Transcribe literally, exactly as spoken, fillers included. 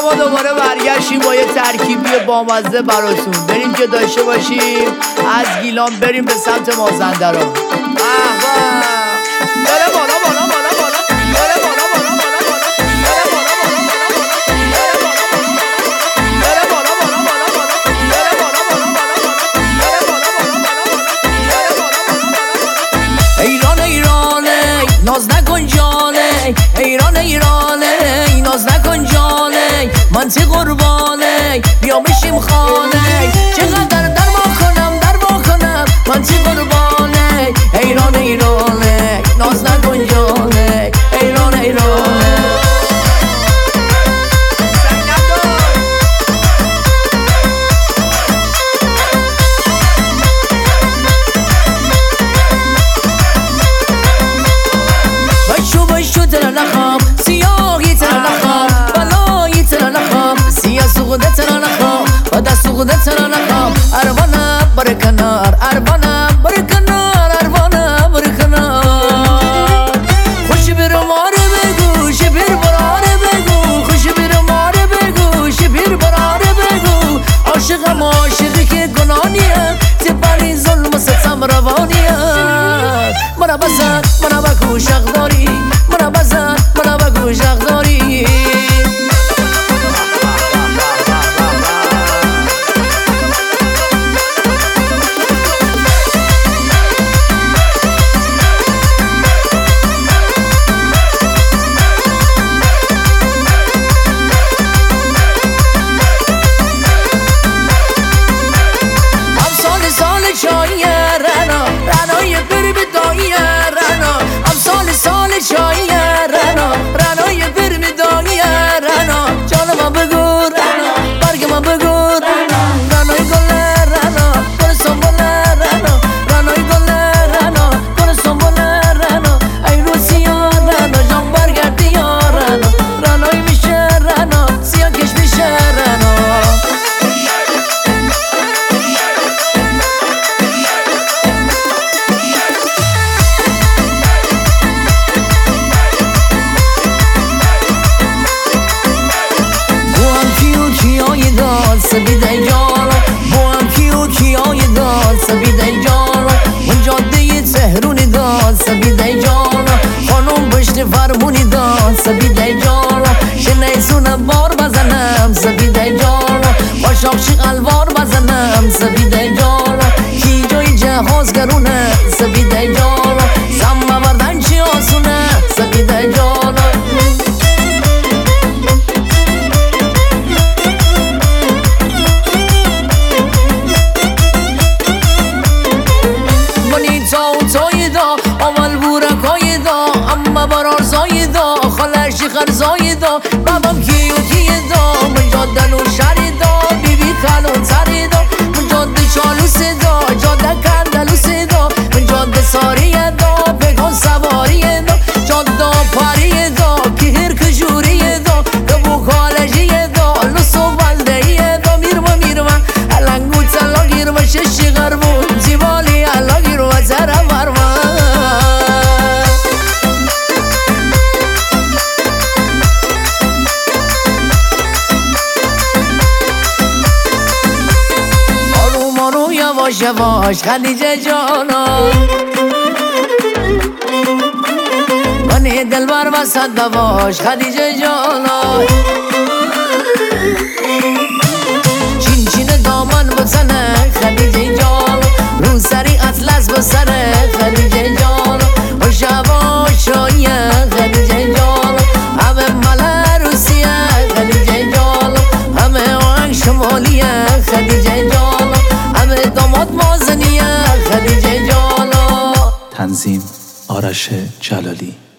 ما دوباره برگشتیم با یه ترکیبی بامزه براتون. بریم که داشته باشیم از گیلان بریم به سمت مازندران. بره بالا بالا بالا بالا بره بالا بالا بالا بالا بره بالا بالا بالا بره بالا بالا بالا بالا بره بالا بالا بالا ایران ایرانه ناز نکن جانه، ایران ایرانه ناز نکن جانه، منطق قربانه بیا بشیم خانه، چقدر در ما کنم در ما کنم منطق قربانه، ایران ایرانه ناز نکن جانه، ایران ایرانه. بشو بشو تر نخوام سیاهی تر نخوام بلایی تر نخوام سیاه سوخته تر نخوام و دست سوخته تر نخوام اروانم بره کنار اروانم بره کنار اروانم بره کنار خوش بیرو ماره بگو شبیر براره بگو خوش بیرو ماره بگو شبیر براره بگو عاشقم عاشقی که گنانیم تبری ظلم ستم روانیم مرا بزن مرا بگو شق داری مرا بزن مرا بگو شق داری چای رنا رنای بر بدای رنا ام سال سال چای رنا رنای بر بدای رنا جان ما بگو رنا برگ ما بگو رنا رنای گل رنا گل سنبل رنا رنای گل رنا گل سنبل رنا ای روسیا رنا جان برگردی یا رنا رنای میشه رنا سیاه کش میشه رنا سبیده جانا با هم کیو کیای داد سبیده جانا اون جاده تهرونی داد سبیده جانا خانم پشت فرمونی داد سبیده جانا شنیسون بار بزنم سبیده جانا با شاخشی الوار بزنم سبیده جانا کی جای جهاز گرونه سبیده جانا سم بردن چی آسونه سبیده جانا اول بورکای دا اما برار زایدا خالشی خرزایدا بابام کیو کیه دا من جاده و شری دا بی بی خالون سری دا من جاده چالوس دا جاده کندلوس دا من جاده ساری دا بگان سواری دا جاده پاری دا که هر کجوری دا دبو خالشی دا لسو بلده دا میرم میرم الانگو تلا گیرم ششی غربون زیبالی الا گیرم زره ورم یواش یواش خدیجه جانا من دلبر وسط دواش خدیجه جانا چین چین دامن بزنه خدیجه جانا رو سری اطلس بسره خدیجه جانا و شواش شایه خدیجه جانا همه مله روسیه خدیجه جانا همه آنگ شمالیه خدیجه جانا داماد مازنیه خدیجه جانا. تنظیم آرش جلالی.